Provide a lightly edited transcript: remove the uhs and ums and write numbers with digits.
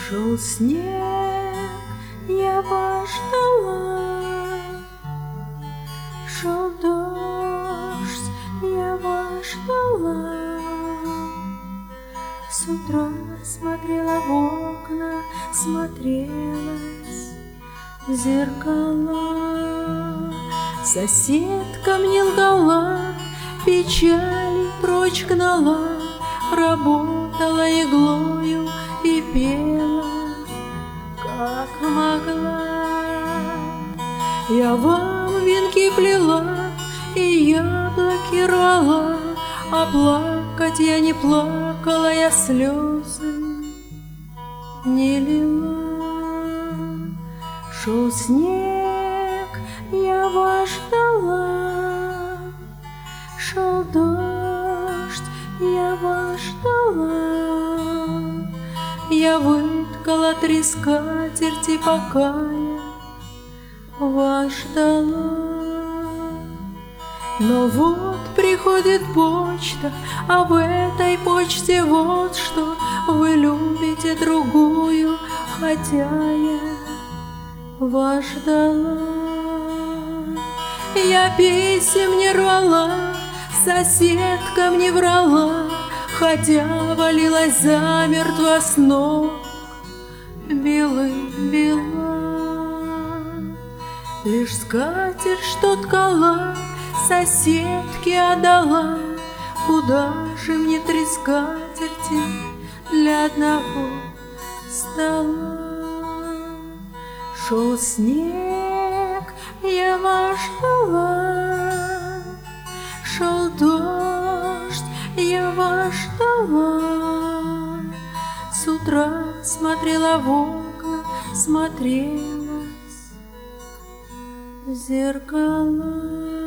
Шел снег, я вас ждала. Шел дождь, я вас ждала. С утра смотрела в окна, смотрелась в зеркала. Соседка мне лгала, печали прочь гнала, работала иглою и пела, как могла. Я вам венки плела и яблоки рвала, а плакать я не плакала, я слезы не лила. Шел снег, я вас ждала. Шел дождь, я вас ждала. Я выткала 3 скатерти, пока я вас ждала. Но вот приходит почта, а в этой почте вот что: вы любите другую, хотя я вас ждала. Я писем не рвала, соседкам не врала, хотя валилась замертво с ног белым-бела. Лишь скатерть, что ткала, соседке отдала. Куда же мне 3 скатерти для одного стола? Шел снег, я вас ждала. Шел дождь, я вас ждала. С утра смотрела в окна, смотрелась в зеркала.